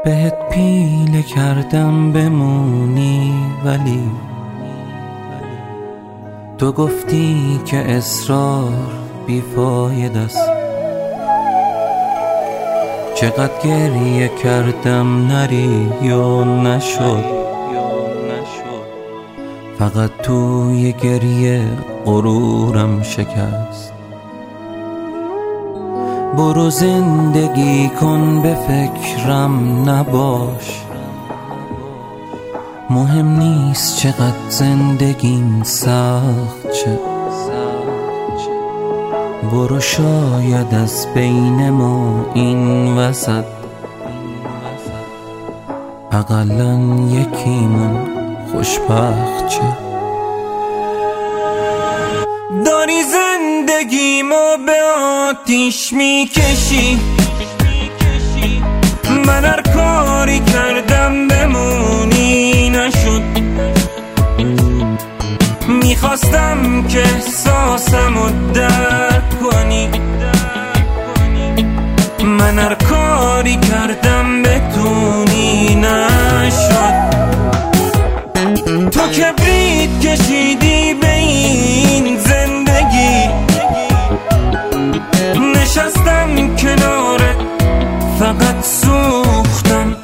بهت پیله کردم بمونی ولی تو گفتی که اصرار بیفاید است. چقدر گریه کردم نری یا نشد، فقط توی گریه غرورم شکست. برو زندگی کن به فکرم نباش، مهم نیست چقدر زندگیم سخت چه. برو شاید از بین ما این وسط اقلن یکیمون خوشبخت چه. داری زندگیمو به آتیش میکشی، من هر کاری کردم بمونی نشد. میخواستم که احساسمو درک کنی، من هر کاری کردم بتونی نشد. تو کبریت کشیدی به این زندگی، نشستم کنارت فقط سوختم.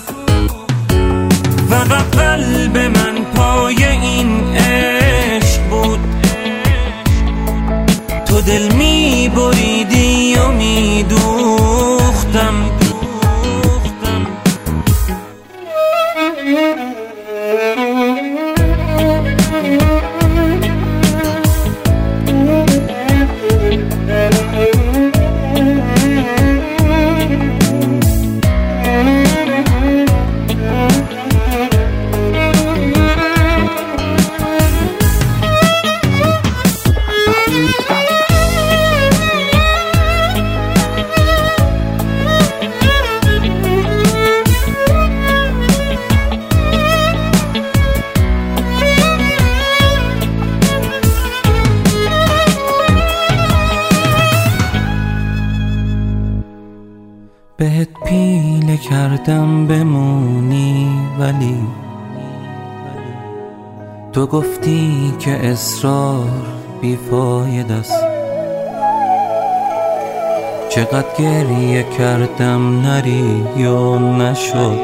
فقط قلب من پای این عشق بود، تو دل میبریدی و میدوختم. بهت پیله کردم بمونی ولی تو گفتی که اصرار بیفاید است. چقدر گریه کردم نری یا نشد،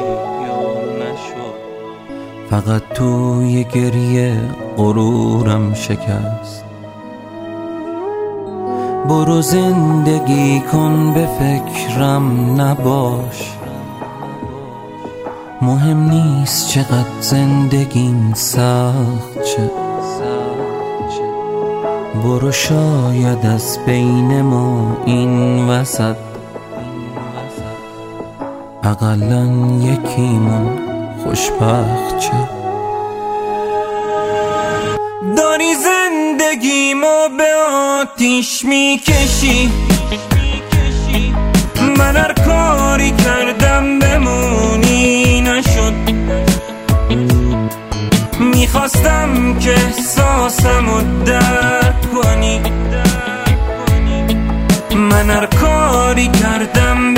فقط توی گریه غرورم شکست. برو زندگی کن به فکرم نباش، مهم نیست چقدر زندگیم سخت چه. برو شاید از بین ما این وسط اقلن یکیمون خوشبخت چه. داری زندگیمو به آتیش میکشی، من هر کاری کردم بمونی نشد. میخواستم که احساسمو درک کنی، من هر کاری کردم